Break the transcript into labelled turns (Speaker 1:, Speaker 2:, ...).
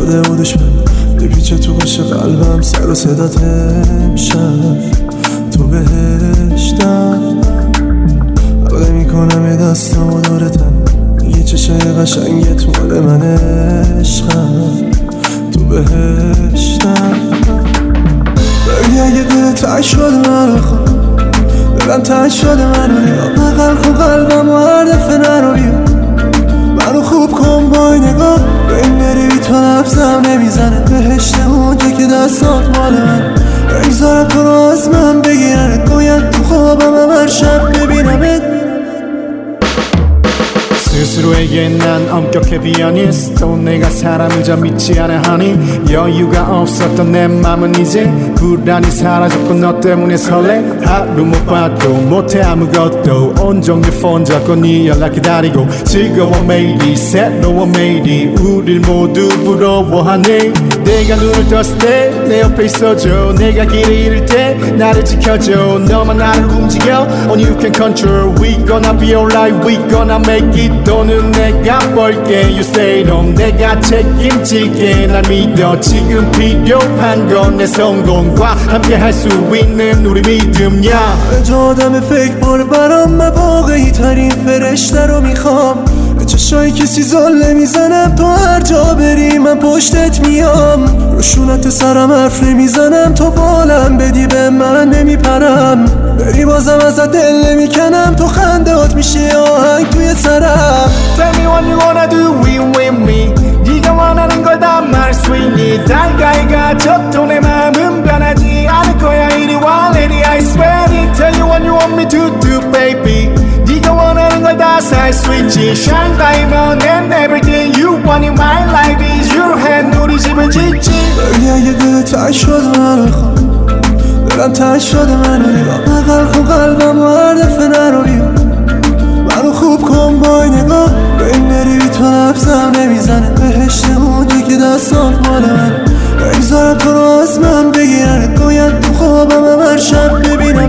Speaker 1: شده و دشمن بپیچه تو گوش قلبم سر و صدات امشب تو بهشتم حلقه میکنم یه دستم و دورتم یه چشه قشنگت مال من عشقم تو بهشتم بگی اگه دل تنگ شده منو خواه دلم تنگ شده منو نگاه بغل کن قلبم و هر دفعه نرو بیا منو خوب کن با این نگاه به این بری بی تو نبزم نمیزنه بهشت اونجا که دستات مال من بگذارم تو رو از من بگیرنت باید تو خوابم هر شب ببینمت
Speaker 2: 스스로에게 난 엄격해 비어니스트 내가 사람을 좀 믿지 않아 하니 여유가 없었던 내 맘은 이제 불안이 사라졌고 너 때문에 설레 하루 못 봐도 못해 아무것도 온종일 폰 잡고 네 연락 기다리고 즐거워 매일이 새로워 매일이 우릴 모두 부러워하네 내가 눈을 떴을 때 내 옆에 있어줘 내가 길을 잃을 때 나를 지켜줘 너만 나를 움직여 Only you can control We gonna be alright We gonna make it 돈은 내가 벌게 You say 넌 내가 책임질게 날 믿어 지금 필요한 건 내 성공과 함께 할 수 있는 우리 믿음이야
Speaker 1: جو آدم فکر بار برام من واقعی ترین فرشته رو میخوام به چشای کسی زل نمیزنم تو هر جا بری من پشتت میام روشونت سرم حرف نمیزنم تو بالم بدی به من نمیپرم بری بازم ازت دل نمیکنم تو خندهات میشه آهنگ توی سرم
Speaker 2: Tell me what you wanna do with me 네가 원하는 걸 다 말 수 있니 달가이 가졌도 내 맘은 변하지 않을 거야 이리 와 lady I swear it Tell you what you want me to do baby 네가 원하는 걸 다 살 수 있지 Shine diamond and everything you want in my life is your hand 우리 집을 짓지
Speaker 1: بگی اگه دل تنگ شده منو خواه دلم تنگ شده منو نگاه بغل کن قلبم و هر دفعه نرو بیا منو خوب کن با این نگاه به این بری بی تو نبزم نمیزنه بهشت اونجا که دستات مال من بگذارم تو رو از من بگیرنت باید تو خوابم هر شب ببینم